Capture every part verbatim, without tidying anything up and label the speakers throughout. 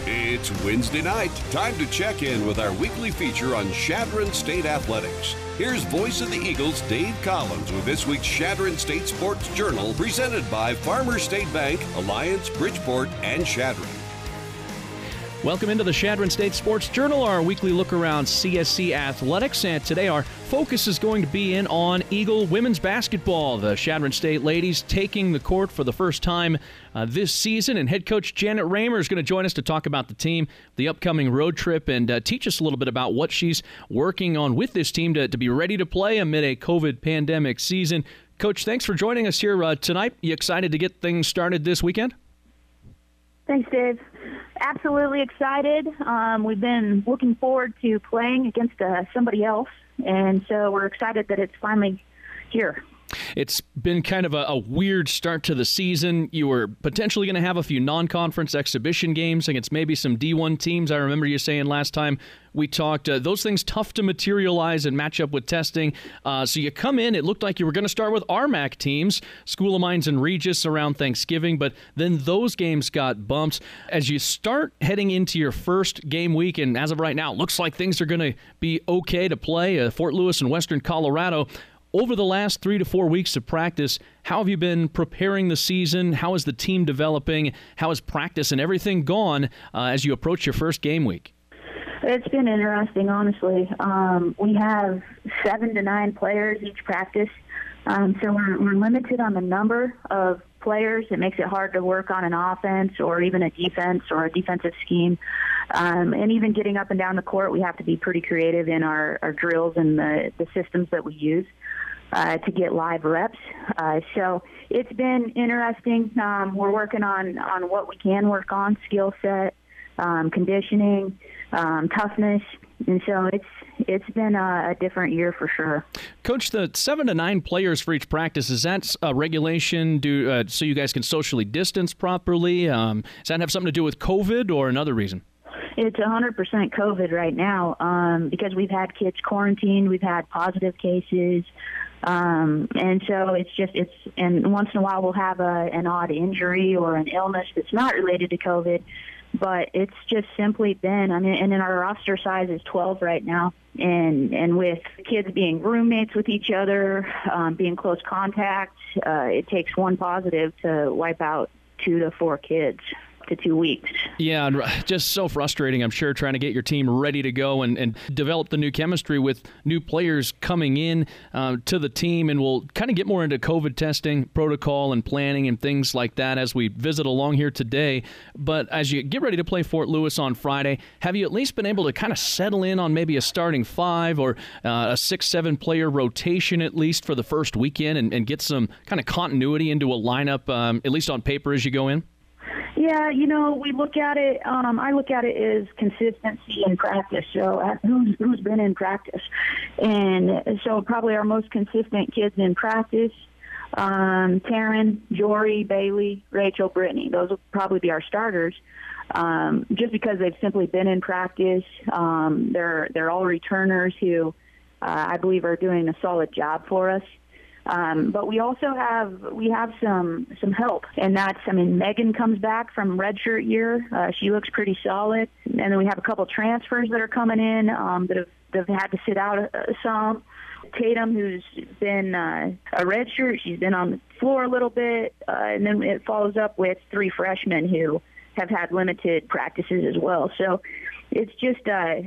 Speaker 1: It's Wednesday night. Time to check in with our weekly feature on Chadron State Athletics. Here's Voice of the Eagles, Dave Collins, with this week's Chadron State Sports Journal, presented by Farmers State Bank, Alliance, Bridgeport, and Chadron.
Speaker 2: Welcome into the Chadron State Sports Journal, our weekly look around C S C athletics, and today our focus is going to be in on Eagle women's basketball. The Chadron State ladies taking the court for the first time uh, this season, and head coach Janet Raymer is going to join us to talk about the team, the upcoming road trip, and uh, teach us a little bit about what she's working on with this team to, to be ready to play amid a COVID pandemic season. Coach, thanks for joining us here uh, tonight. You excited to get things started this weekend?
Speaker 3: Thanks, Dave. Absolutely excited. Um, we've been looking forward to playing against uh, somebody else, and so we're excited that it's finally here.
Speaker 2: It's been kind of a, a weird start to the season. You were potentially going to have a few non-conference exhibition games against maybe some D one teams. I remember you saying last time we talked, uh, those things tough to materialize and match up with testing. Uh, so you come in, it looked like you were going to start with R M A C teams, School of Mines and Regis around Thanksgiving, but then those games got bumped. As you start heading into your first game week, and as of right now, it looks like things are going to be okay to play, uh, Fort Lewis and Western Colorado. Over the last three to four weeks of practice, how have you been preparing the season? How is the team developing? How has practice and everything gone uh, as you approach your first game week?
Speaker 3: It's been interesting, honestly. Um, we have seven to nine players each practice, um, so we're, we're limited on the number of players. It makes it hard to work on an offense or even a defense or a defensive scheme. Um, and even getting up and down the court, we have to be pretty creative in our, our drills and the, the systems that we use uh, to get live reps. Uh, so it's been interesting. Um, we're working on, on what we can work on, skill set, um, conditioning, um, toughness. And so it's it's been a, a different year for sure.
Speaker 2: Coach, the seven to nine players for each practice, is that a regulation do, uh, so you guys can socially distance properly? Um, does that have something to do with COVID or another reason?
Speaker 3: It's one hundred percent COVID right now um, because we've had kids quarantined, we've had positive cases, um, and so it's just, it's, and once in a while we'll have a, an odd injury or an illness that's not related to COVID, but it's just simply been, I mean, and then our roster size is twelve right now, and, and with kids being roommates with each other, um, being close contact, uh, it takes one positive to wipe out two to four kids. To two weeks.
Speaker 2: Yeah, just so frustrating, I'm sure, trying to get your team ready to go and, and develop the new chemistry with new players coming in uh, to the team. And we'll kind of get more into COVID testing protocol and planning and things like that as we visit along here today. But as you get ready to play Fort Lewis on Friday, have you at least been able to kind of settle in on maybe a starting five or uh, a six, seven player rotation at least for the first weekend and, and get some kind of continuity into a lineup, um, at least on paper as you go in?
Speaker 3: Yeah, you know, we look at it, um, I look at it as consistency in practice. So uh, who's, who's been in practice? And so probably our most consistent kids in practice, um, Taryn, Jory, Bailey, Rachel, Brittany. Those will probably be our starters um, just because they've simply been in practice. Um, they're, they're all returners who uh, I believe are doing a solid job for us. Um, but we also have we have some some help, and that's, I mean, Megan comes back from redshirt year. Uh, she looks pretty solid, and then we have a couple transfers that are coming in um, that have that have had to sit out uh, some. Tatum, who's been uh, a redshirt, she's been on the floor a little bit, uh, and then it follows up with three freshmen who have had limited practices as well. So it's just uh,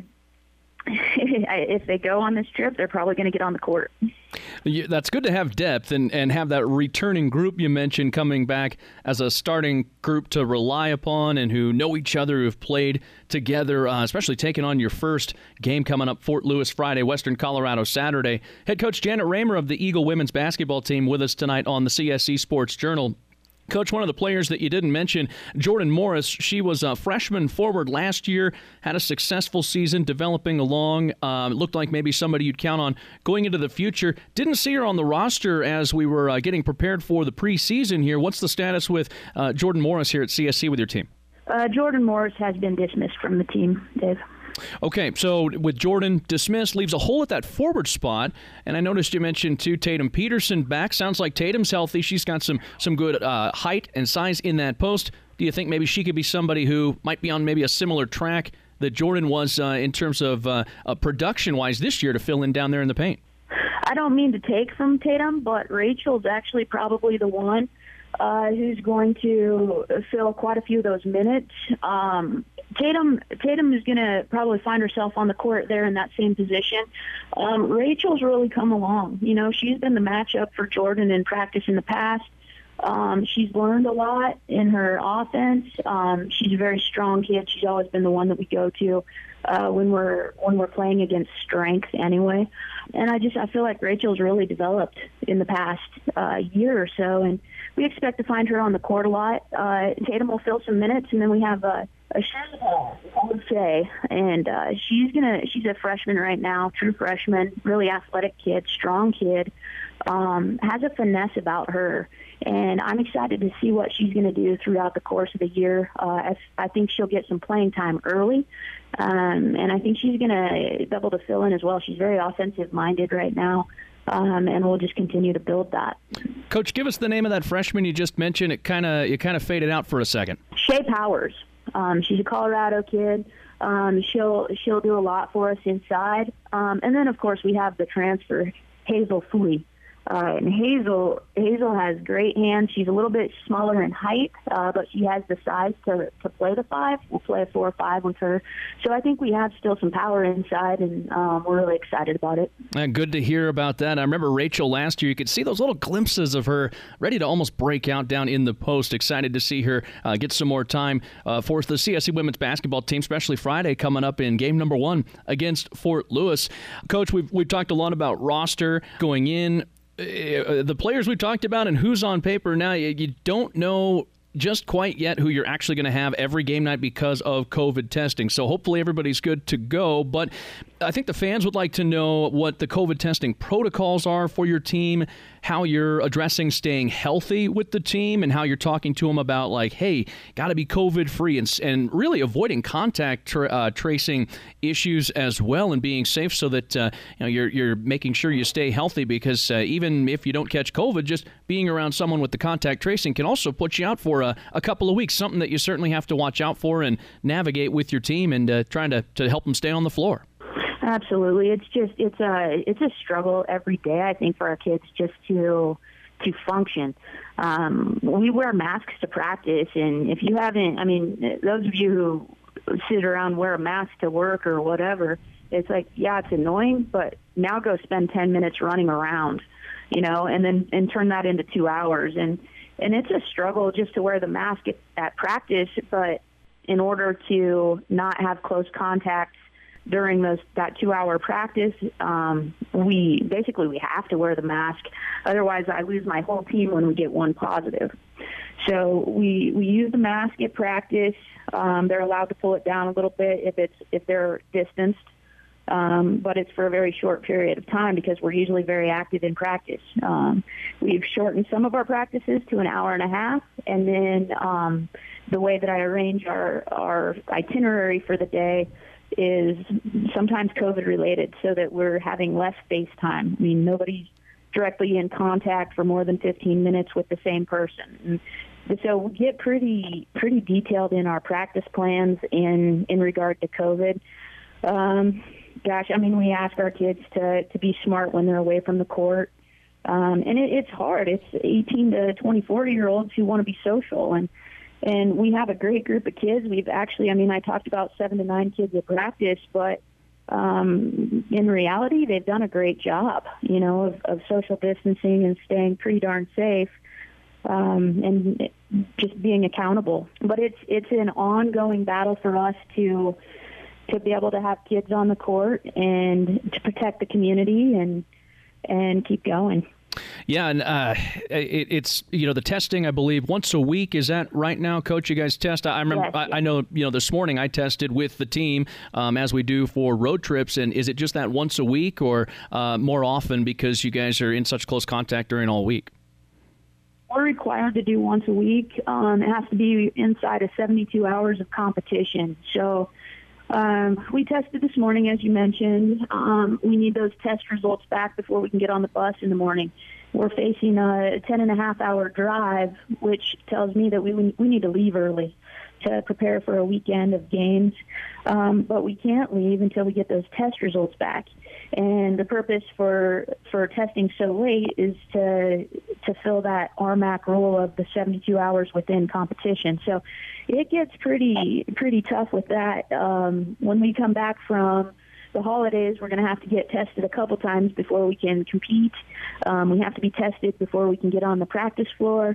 Speaker 3: if they go on this trip, they're probably going to get on the court.
Speaker 2: That's good to have depth and, and have that returning group you mentioned coming back as a starting group to rely upon and who know each other, who have played together, uh, especially taking on your first game coming up, Fort Lewis Friday, Western Colorado Saturday. Head coach Janet Raymer of the Eagle women's basketball team with us tonight on the C S C Sports Journal. Coach, one of the players that you didn't mention, Jordan Morris, she was a freshman forward last year, had a successful season developing along. Um, looked like maybe somebody you'd count on going into the future. Didn't see her on the roster as we were uh, getting prepared for the preseason here. What's the status with uh, Jordan Morris here at C S C with your team?
Speaker 3: Uh, Jordan Morris has been dismissed from the team, Dave.
Speaker 2: Okay, so with Jordan dismissed, leaves a hole at that forward spot. And I noticed you mentioned, too, Tatum Peterson back. Sounds like Tatum's healthy. She's got some, some good uh, height and size in that post. Do you think maybe she could be somebody who might be on maybe a similar track that Jordan was uh, in terms of uh, uh, production-wise this year to fill in down there in the paint?
Speaker 3: I don't mean to take from Tatum, but Rachel's actually probably the one uh, who's going to fill quite a few of those minutes. Um, Tatum Tatum is going to probably find herself on the court there in that same position. Um, Rachel's really come along. You know, she's been the matchup for Jordan in practice in the past. Um, she's learned a lot in her offense. Um, she's a very strong kid. She's always been the one that we go to uh, when we're when we're playing against strength anyway. And I just I feel like Rachel's really developed in the past uh, year or so, and we expect to find her on the court a lot. Uh, Tatum will fill some minutes, and then we have a, a Shea, and uh, she's gonna she's a freshman right now, true freshman, really athletic kid, strong kid, um, has a finesse about her. And I'm excited to see what she's going to do throughout the course of the year. Uh, I, I think she'll get some playing time early, um, and I think she's going to be able to fill in as well. She's very offensive-minded right now, um, and we'll just continue to build that.
Speaker 2: Coach, give us the name of that freshman you just mentioned. It kind of it kind of faded out for a second.
Speaker 3: Shea Powers. Um, she's a Colorado kid. Um, she'll she'll do a lot for us inside, um, and then of course we have the transfer Hazel Fooey. Uh, and Hazel Hazel has great hands. She's a little bit smaller in height, uh, but she has the size to, to play the five. We'll play a four or five with her. So I think we have still some power inside, and um, we're really excited about it.
Speaker 2: Uh, good to hear about that. I remember Rachel last year. You could see those little glimpses of her ready to almost break out down in the post. Excited to see her uh, get some more time uh, for the C S C women's basketball team, especially Friday coming up in game number one against Fort Lewis. Coach, we've, we've talked a lot about roster going in. Uh, the players we talked about and who's on paper now, you, you don't know just quite yet who you're actually going to have every game night because of COVID testing. So hopefully everybody's good to go. But I think the fans would like to know what the COVID testing protocols are for your team, how you're addressing staying healthy with the team, and how you're talking to them about, like, hey, got to be COVID-free, and, and really avoiding contact tra- uh, tracing issues as well, and being safe so that uh, you know you're you're making sure you stay healthy, because uh, even if you don't catch COVID, just being around someone with the contact tracing can also put you out for a, a couple of weeks, something that you certainly have to watch out for and navigate with your team, and uh, trying to, to help them stay on the floor.
Speaker 3: Absolutely. It's just it's a it's a struggle every day, I think, for our kids just to to function. Um, we wear masks to practice, and if you haven't, I mean, those of you who sit around wear a mask to work or whatever, it's like, yeah, it's annoying, but now go spend ten minutes running around, you know, and then and turn that into two hours. And and it's a struggle just to wear the mask at, at practice, but in order to not have close contact during those that two-hour practice, um, we basically we have to wear the mask. Otherwise, I lose my whole team when we get one positive. So we we use the mask at practice. Um, they're allowed to pull it down a little bit if it's if they're distanced, um, but it's for a very short period of time because we're usually very active in practice. Um, we've shortened some of our practices to an hour and a half, and then um, the way that I arrange our our itinerary for the day is sometimes COVID related, so that we're having less face time. I mean, nobody's directly in contact for more than fifteen minutes with the same person. And so we get pretty pretty detailed in our practice plans in, in regard to COVID. Um, gosh, I mean, we ask our kids to, to be smart when they're away from the court. Um, and it, it's hard. It's eighteen to twenty-four-year-olds who want to be social, and And we have a great group of kids. We've actually, I mean, I talked about seven to nine kids at practice, but um, in reality, they've done a great job, you know, of, of social distancing and staying pretty darn safe, um, and just being accountable. But it's it's an ongoing battle for us to to be able to have kids on the court and to protect the community and and keep going.
Speaker 2: Yeah, and uh, it, it's, you know, the testing, I believe, once a week. Is that right now, Coach? You guys test? I remember,
Speaker 3: yes,
Speaker 2: I,
Speaker 3: yes.
Speaker 2: I know, you know, this morning I tested with the team, um, as we do for road trips. And is it just that once a week, or uh, more often because you guys are in such close contact during all week?
Speaker 3: We're required to do once a week. Um, it has to be inside of seventy-two hours of competition. So Um, we tested this morning, as you mentioned. Um, we need those test results back before we can get on the bus in the morning. We're facing a ten and a half hour drive, which tells me that we we need to leave early to prepare for a weekend of games. Um, but we can't leave until we get those test results back. And the purpose for for testing so late is to to fill that R M A C rule of the seventy-two hours within competition. So it gets pretty pretty tough with that. Um, when we come back from the holidays, we're going to have to get tested a couple times before we can compete. Um, we have to be tested before we can get on the practice floor.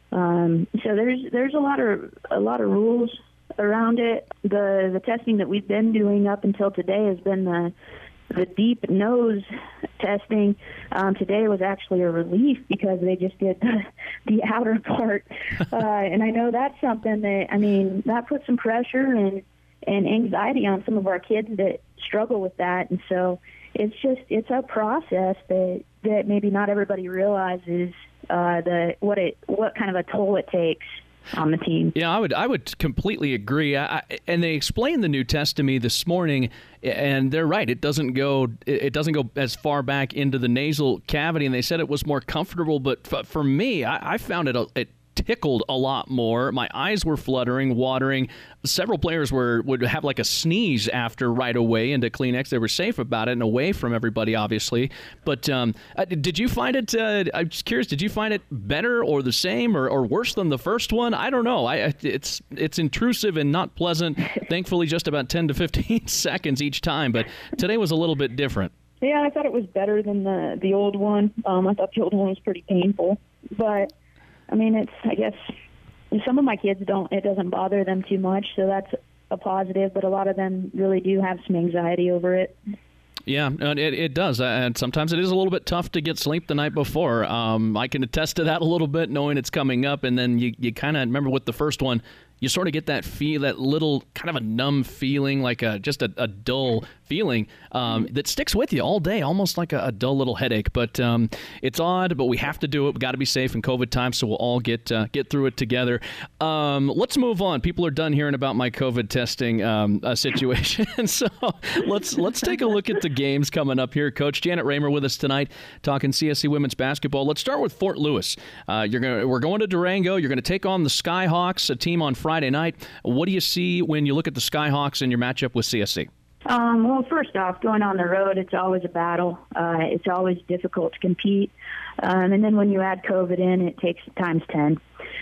Speaker 3: Um, so there's there's a lot of a lot of rules around it. The the testing that we've been doing up until today has been the the deep nose testing. Um, today was actually a relief because they just did the, the outer part, uh, and I know that's something that I mean that puts some pressure and and anxiety on some of our kids that struggle with that, and so it's just it's a process that that maybe not everybody realizes uh, the what it what kind of a toll it takes on the team.
Speaker 2: Yeah, I would I would completely agree. I, I, and they explained the new test to me this morning, and they're right. It doesn't go it doesn't go as far back into the nasal cavity, and they said it was more comfortable. But f- for me, I, I found it it tickled a lot more. My eyes were fluttering, watering. Several players were would have like a sneeze after right away into Kleenex. They were safe about it and away from everybody, obviously. But um, did you find it, uh, I'm just curious, did you find it better or the same or, or worse than the first one? I don't know. I It's it's intrusive and not pleasant. Thankfully, just about ten to fifteen seconds each time. But today was a little bit different.
Speaker 3: Yeah, I thought it was better than the, the old one. Um, I thought the old one was pretty painful. But I mean, it's, I guess, some of my kids don't, it doesn't bother them too much, so that's a positive, but a lot of them really do have some anxiety over it.
Speaker 2: Yeah, it, it does, and sometimes it is a little bit tough to get sleep the night before. Um, I can attest to that a little bit, knowing it's coming up, and then you, you kind of remember with the first one, you sort of get that feel, that little kind of a numb feeling, like a just a, a dull feeling um, that sticks with you all day, almost like a, a dull little headache. But um, it's odd, but we have to do it. We've got to be safe in COVID times, so we'll all get uh, get through it together. Um, let's move on. People are done hearing about my COVID testing um, uh, situation, so let's let's take a look at the games coming up here. Coach Janet Raymer with us tonight, talking C S C women's basketball. Let's start with Fort Lewis. Uh, you're gonna we're going to Durango. You're going to take on the Skyhawks, a team on Friday night. What do you see when you look at the Skyhawks in your matchup with C S C?
Speaker 3: Um, well, first off, going on the road, it's always a battle. Uh, it's always difficult to compete. Um, and then when you add COVID in, it takes times ten.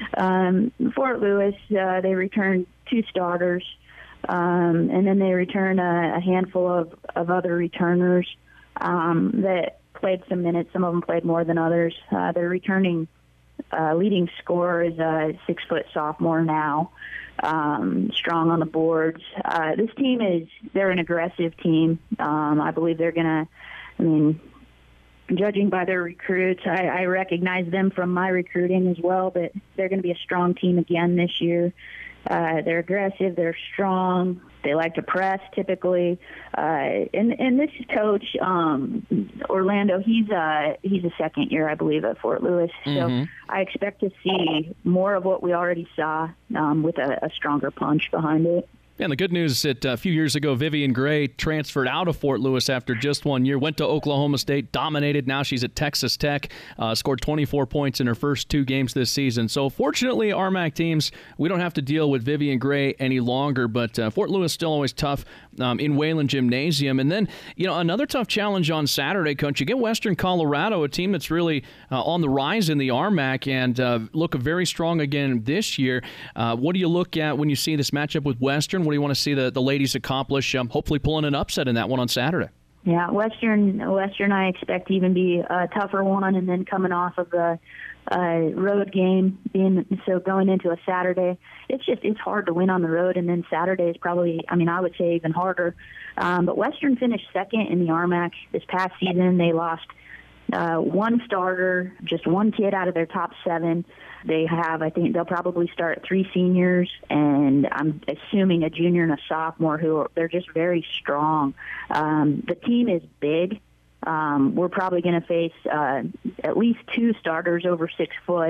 Speaker 3: Um, Fort Lewis, uh, they return two starters, um, and then they return a, a handful of, of other returners um, that played some minutes. Some of them played more than others. Uh, they're returning uh, leading scorer is a six-foot sophomore now. Um, strong on the boards. Uh, this team is, they're an aggressive team. Um, I believe they're going to, I mean, judging by their recruits, I, I recognize them from my recruiting as well, but they're going to be a strong team again this year. Uh, they're aggressive, they're strong, they like to press typically. Uh, and, and this coach, um, Orlando, he's a, he's a second year, I believe, at Fort Lewis.
Speaker 2: Mm-hmm.
Speaker 3: So I expect to see more of what we already saw um, with a, a stronger punch behind it.
Speaker 2: And the good news is that a few years ago, Vivian Gray transferred out of Fort Lewis after just one year, went to Oklahoma State, dominated. Now she's at Texas Tech, uh, scored twenty-four points in her first two games this season. So fortunately, R M A C teams, we don't have to deal with Vivian Gray any longer, but uh, Fort Lewis still always tough um, in Wayland Gymnasium. And then, you know, another tough challenge on Saturday, Coach. You get Western Colorado, a team that's really uh, on the rise in the R M A C and uh, look very strong again this year. Uh, what do you look at when you see this matchup with Western? What do you want to see the, the ladies accomplish, um, hopefully pulling an upset in that one on Saturday?
Speaker 3: Yeah, Western, Western I expect to even be a tougher one, and then coming off of the uh, road game, being so going into a Saturday, it's just it's hard to win on the road, and then Saturday is probably, I mean, I would say even harder. Um, but Western finished second in the R M A C this past season. They lost uh, one starter, just one kid out of their top seven. They have, I think they'll probably start three seniors, and I'm assuming a junior and a sophomore who are, they're just very strong. Um, the team is big. Um, we're probably going to face uh, at least two starters over six foot.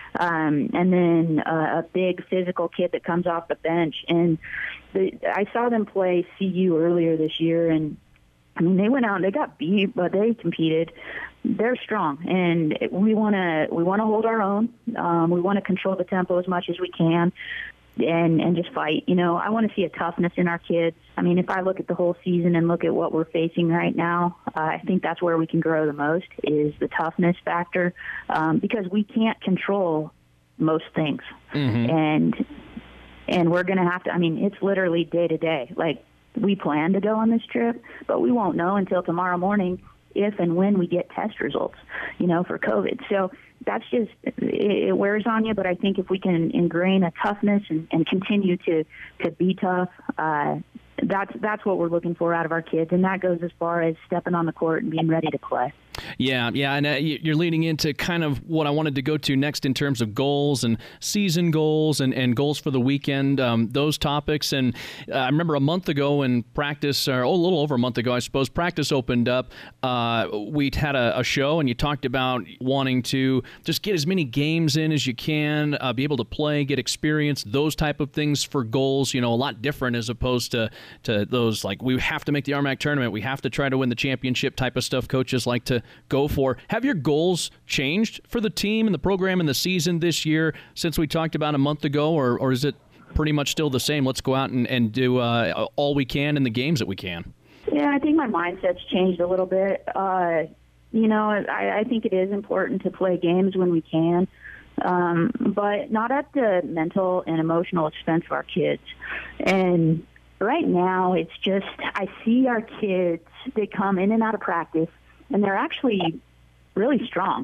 Speaker 3: um, and then uh, a big physical kid that comes off the bench. And the, I saw them play C U earlier this year, and I mean, they went out and they got beat, but they competed. They're strong, and we want to we want to hold our own. Um, we want to control the tempo as much as we can, and and just fight. You know, I want to see a toughness in our kids. I mean, if I look at the whole season and look at what we're facing right now, uh, I think that's where we can grow the most is the toughness factor, um, because we can't control most things,
Speaker 2: mm-hmm.
Speaker 3: and and we're going to have to. I mean, it's literally day to day. Like, we plan to go on this trip, but we won't know until tomorrow morning if and when we get test results, you know, for COVID. So that's just, it, it wears on you, but I think if we can ingrain a toughness and, and continue to, to be tough, uh, that's that's what we're looking for out of our kids, and that goes as far as stepping on the court and being ready to play.
Speaker 2: Yeah, yeah, and uh, you're leading into kind of what I wanted to go to next in terms of goals and season goals and, and goals for the weekend, um, those topics. And uh, I remember a month ago in practice, or oh, a little over a month ago, I suppose, practice opened up. Uh, we had a, a show, and you talked about wanting to just get as many games in as you can, uh, be able to play, get experience, those type of things for goals, you know, a lot different as opposed to, to those, like, we have to make the R M A C tournament, we have to try to win the championship type of stuff coaches like to go for. Have your goals changed for the team and the program and the season this year since we talked about a month ago, or, or is it pretty much still the same? Let's go out and, and do uh, all we can in the games that we can.
Speaker 3: Yeah, I think my mindset's changed a little bit. Uh, you know, I, I think it is important to play games when we can, um, but not at the mental and emotional expense of our kids. And right now, it's just, I see our kids, they come in and out of practice, and they're actually really strong.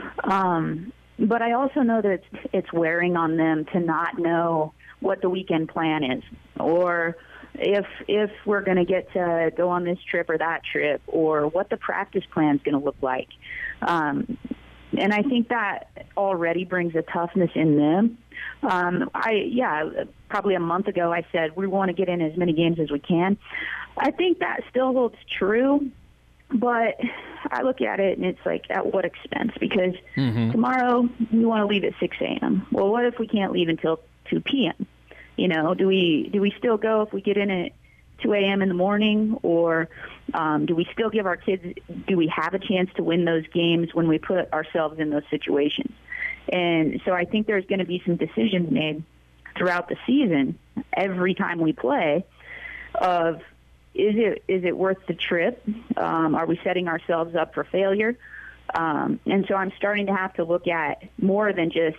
Speaker 3: Um, but I also know that it's, it's wearing on them to not know what the weekend plan is, or if if we're going to get to go on this trip or that trip, or what the practice plan is going to look like. Um, and I think that already brings a toughness in them. Um, I yeah, probably a month ago I said we want to get in as many games as we can. I think that still holds true. But I look at it, and it's like, at what expense? Because
Speaker 2: mm-hmm.
Speaker 3: tomorrow we want to leave at six a.m. Well, what if we can't leave until two p.m.? You know, do we do we still go if we get in at two a.m. in the morning? Or um, do we still give our kids, do we have a chance to win those games when we put ourselves in those situations? And so I think there's going to be some decisions made throughout the season, every time we play, of, Is it is it worth the trip? Um, are we setting ourselves up for failure? Um, and so I'm starting to have to look at more than just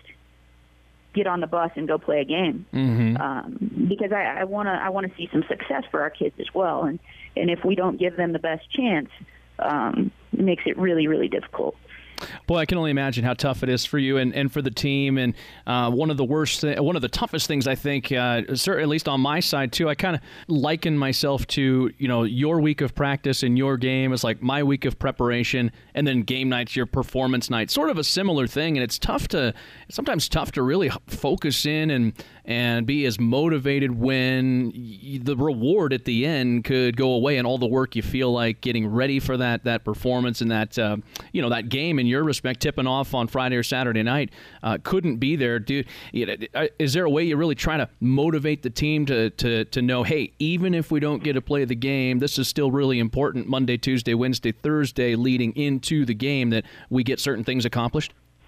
Speaker 3: get on the bus and go play a game,
Speaker 2: mm-hmm.
Speaker 3: um, because I want to I want to see some success for our kids as well. And and if we don't give them the best chance, um, it makes it really really difficult.
Speaker 2: Boy, I can only imagine how tough it is for you and, and for the team. And uh, one of the worst, th- one of the toughest things, I think, uh, certainly at least on my side too, I kind of liken myself to, you know, your week of practice and your game is like my week of preparation, and then game night's your performance night. Sort of a similar thing, and it's tough to, it's sometimes tough to really focus in and and be as motivated when y- the reward at the end could go away, and all the work you feel like getting ready for that that performance and that uh, you know that game in your respect tipping off on Friday or Saturday night uh, couldn't be there. Dude, you know, is there a way you really try to motivate the team to to to know, hey, even if we don't get to play the game, this is still really important Monday, Tuesday, Wednesday, Thursday leading into the game, that we get certain things accomplished?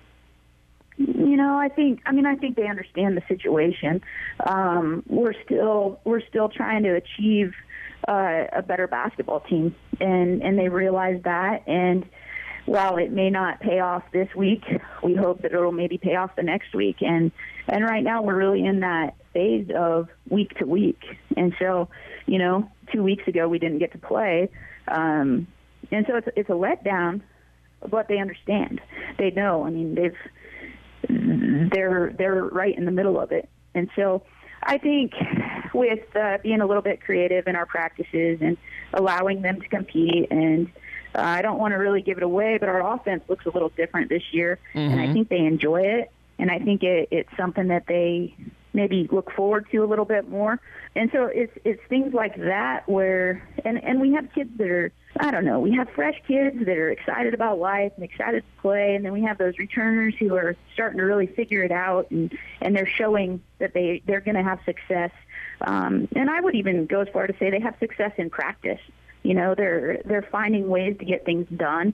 Speaker 3: You know, I think. I mean, I think they understand the situation. Um, we're still we're still trying to achieve uh, a better basketball team, and and they realize that. And while it may not pay off this week, we hope that it'll maybe pay off the next week. And and right now we're really in that phase of week to week. And so, you know, two weeks ago we didn't get to play, um, and so it's it's a letdown. But they understand. They know. I mean, they've. They're they're right in the middle of it. And so I think with uh, being a little bit creative in our practices and allowing them to compete, and uh, I don't want to really give it away, but our offense looks a little different this year,
Speaker 2: mm-hmm.
Speaker 3: and I think they enjoy it, and I think it, it's something that they maybe look forward to a little bit more. And so it's it's things like that where, and, and we have kids that are, I don't know, we have fresh kids that are excited about life and excited to play, and then we have those returners who are starting to really figure it out, and, and they're showing that they, they're going to have success. Um, and I would even go as far to say they have success in practice. You know, they're they're finding ways to get things done.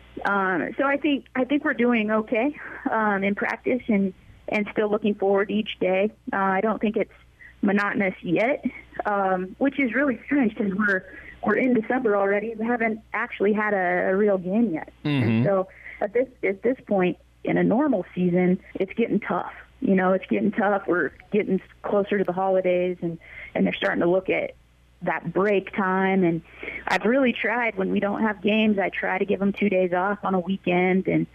Speaker 3: Um, so I think I think we're doing okay um, in practice, and, and still looking forward each day. Uh, I don't think it's monotonous yet, um, which is really strange because we're we're in December already. We haven't actually had a, a real game yet.
Speaker 2: Mm-hmm.
Speaker 3: And so at this at this point in a normal season, it's getting tough. You know, it's getting tough. We're getting closer to the holidays, and, and they're starting to look at that break time. And I've really tried when we don't have games, I try to give them two days off on a weekend, and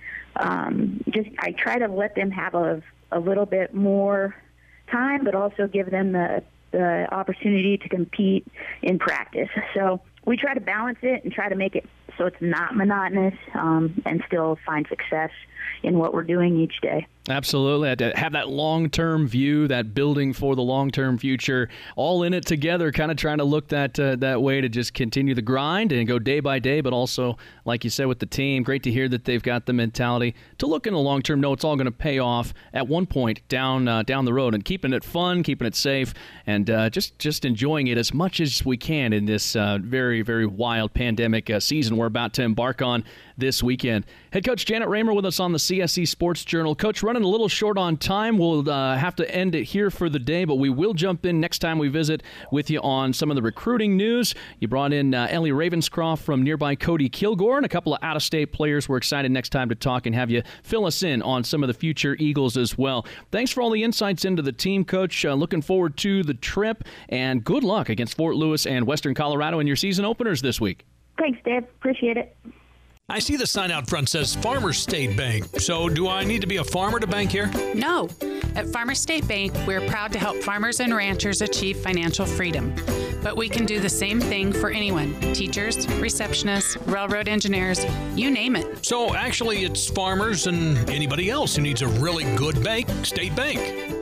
Speaker 3: um, just I try to let them have a, a little bit more time, but also give them the, the opportunity to compete in practice. So we try to balance it and try to make it so it's not monotonous, um, and still find success in what we're doing each day.
Speaker 2: Absolutely. To have that long-term view, that building for the long-term future, all in it together, kind of trying to look that uh, that way to just continue the grind and go day by day, but also, like you said, with the team, great to hear that they've got the mentality to look in the long-term, know it's all going to pay off at one point down uh, down the road, and keeping it fun, keeping it safe, and uh, just, just enjoying it as much as we can in this uh, very, very wild pandemic uh, season we're about to embark on this weekend. Head coach Janet Raymer with us on the C S C Sports Journal. Coach, running a little short on time. We'll uh, have to end it here for the day, but we will jump in next time we visit with you on some of the recruiting news. You brought in uh, Ellie Ravenscroft from nearby Cody Kilgore, and a couple of out-of-state players. We're excited next time to talk and have you fill us in on some of the future Eagles as well. Thanks for all the insights into the team, Coach. Uh, looking forward to the trip, and good luck against Fort Lewis and Western Colorado in your season openers this week.
Speaker 3: Thanks, Dave. Appreciate it.
Speaker 4: I see the sign out front says Farmers State Bank. So do I need to be a farmer to bank here?
Speaker 5: No. At Farmers State Bank, we're proud to help farmers and ranchers achieve financial freedom. But we can do the same thing for anyone. Teachers, receptionists, railroad engineers, you name it.
Speaker 4: So actually it's farmers and anybody else who needs a really good bank, State Bank.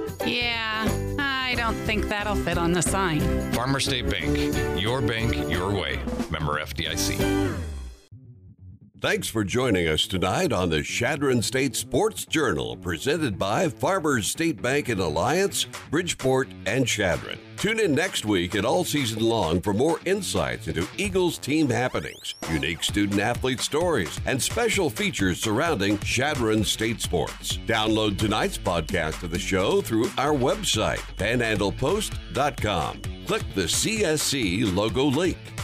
Speaker 5: Yeah, I don't think that'll fit on the sign.
Speaker 6: Farmers State Bank. Your bank, your way. Member F D I C.
Speaker 1: Thanks for joining us tonight on the Chadron State Sports Journal, presented by Farmers State Bank in Alliance, Bridgeport, and Chadron. Tune in next week and all season long for more insights into Eagles team happenings, unique student-athlete stories, and special features surrounding Chadron State sports. Download tonight's podcast of the show through our website, panhandlepost dot com. Click the C S C logo link.